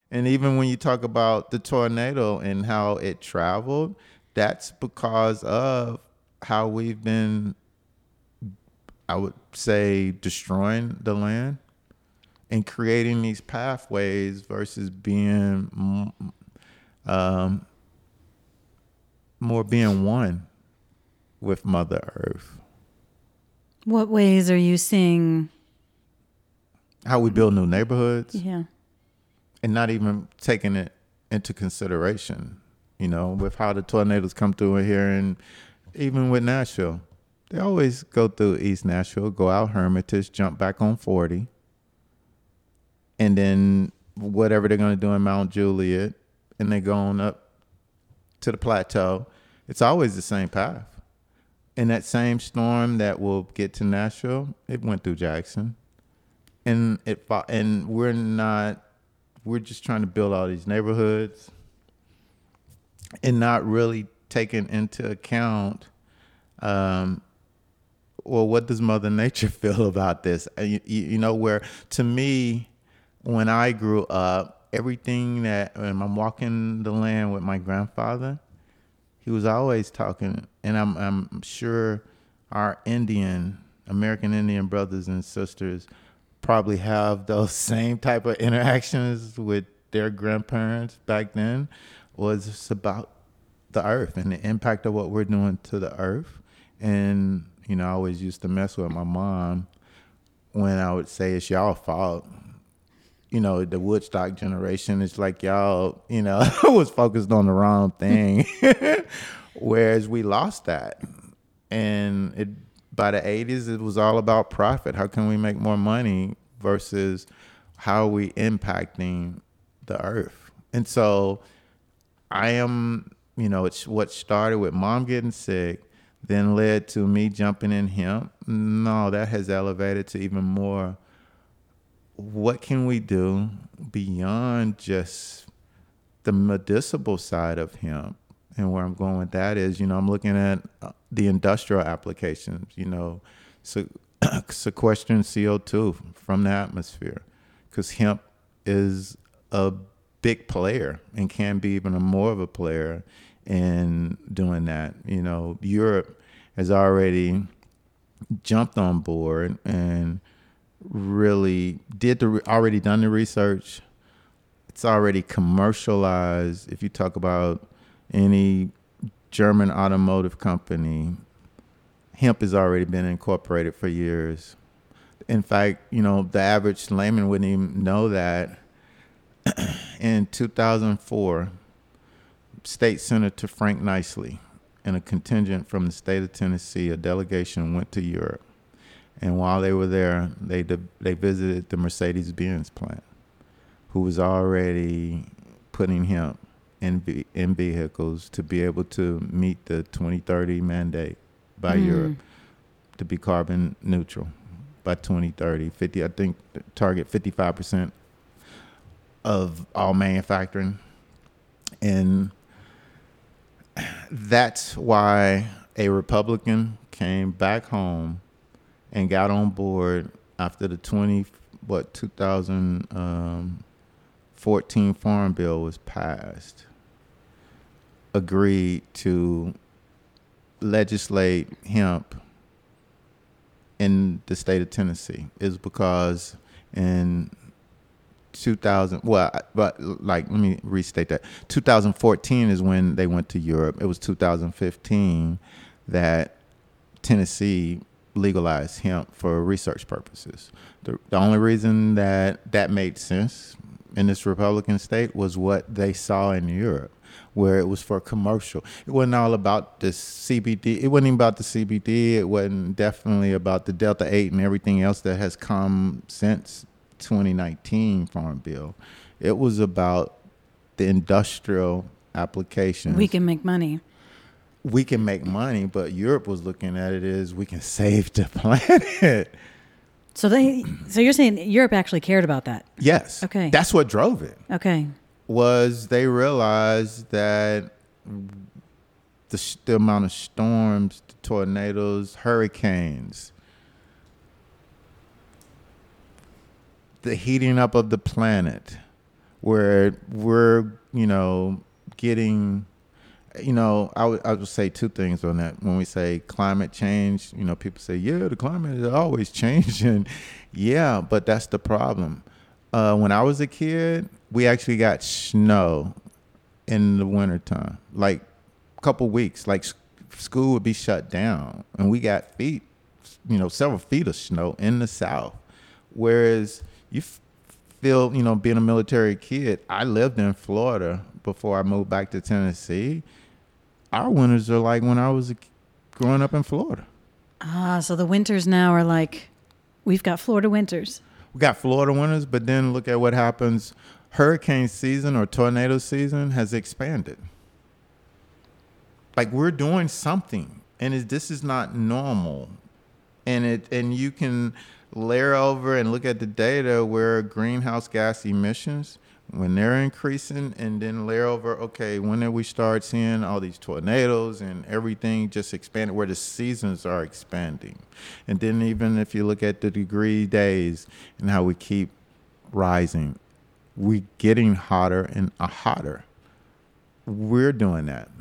And even when you talk about the tornado and how it traveled, that's because of how we've been, I would say, destroying the land and creating these pathways versus being more being one with Mother Earth. What ways are you seeing? How we build new neighborhoods Yeah. and not even taking it into consideration, with how the tornadoes come through in here. And even with Nashville, they always go through East Nashville, go out Hermitage, jump back on 40. And then whatever they're going to do in Mount Juliet, and they go on up to the plateau. It's always the same path. And that same storm that will get to Nashville, it went through Jackson. And we're just trying to build all these neighborhoods and not really taking into account, what does Mother Nature feel about this? Where to me, when I grew up, everything when I'm walking the land with my grandfather, he was always talking, and I'm sure our American Indian brothers and sisters probably have those same type of interactions with their grandparents back then, was just about the earth and the impact of what we're doing to the earth. And, I always used to mess with my mom when I would say it's y'all fault. The Woodstock generation is like y'all, was focused on the wrong thing. Whereas we lost that. And by the 80s, it was all about profit. How can we make more money versus how are we impacting the earth? And so I am, it's what started with Mom getting sick, then led to me jumping in hemp. No, that has elevated to even more. What can we do beyond just the medicinal side of hemp? And where I'm going with that is, I'm looking at the industrial applications, sequestering CO2 from the atmosphere, because hemp is a big player and can be even more of a player in doing that. Europe has already jumped on board and really already done the research. It's already commercialized. If you talk about any German automotive company, hemp has already been incorporated for years. In fact, the average layman wouldn't even know that. In 2004, State Senator Frank Nicely and a contingent from the state of Tennessee, a delegation went to Europe. And while they were there, they visited the Mercedes-Benz plant, who was already putting hemp in vehicles to be able to meet the 2030 mandate by Europe to be carbon neutral by 2030. I think target 55% of all manufacturing. And that's why a Republican came back home and got on board after the 2014 Farm Bill was passed, agreed to legislate hemp in the state of Tennessee. Is because in 2000, let me restate that. 2014 is when they went to Europe. It was 2015 that Tennessee legalized hemp for research purposes. The only reason that made sense in this Republican state was what they saw in Europe, where it was for commercial. It wasn't all about the CBD. It wasn't even about the CBD. It wasn't definitely about the Delta 8 and everything else that has come since 2019 Farm Bill. It was about the industrial applications. We can make money. We can make money, but Europe was looking at it as we can save the planet. So you're saying Europe actually cared about that? Yes. Okay. That's what drove it. Okay. Was they realized that the amount of storms, the tornadoes, hurricanes, the heating up of the planet where we're, getting, I would say two things on that. When we say climate change, people say, yeah, the climate is always changing. Yeah, but that's the problem. When I was a kid, we actually got snow in the wintertime, like a couple weeks, like school would be shut down and we got several feet of snow in the South. Whereas you feel, being a military kid, I lived in Florida before I moved back to Tennessee. Our winters are like when I was growing up in Florida. So the winters now are like, we've got Florida winters. We got Florida winters, but then look at what happens. Hurricane season or tornado season has expanded. Like we're doing something, and this is not normal. And you can layer over and look at the data where greenhouse gas emissions, when they're increasing, and then layer over, okay, when did we start seeing all these tornadoes and everything just expanding, where the seasons are expanding. And then even if you look at the degree days and how we keep rising, we're getting hotter and hotter. We're doing that.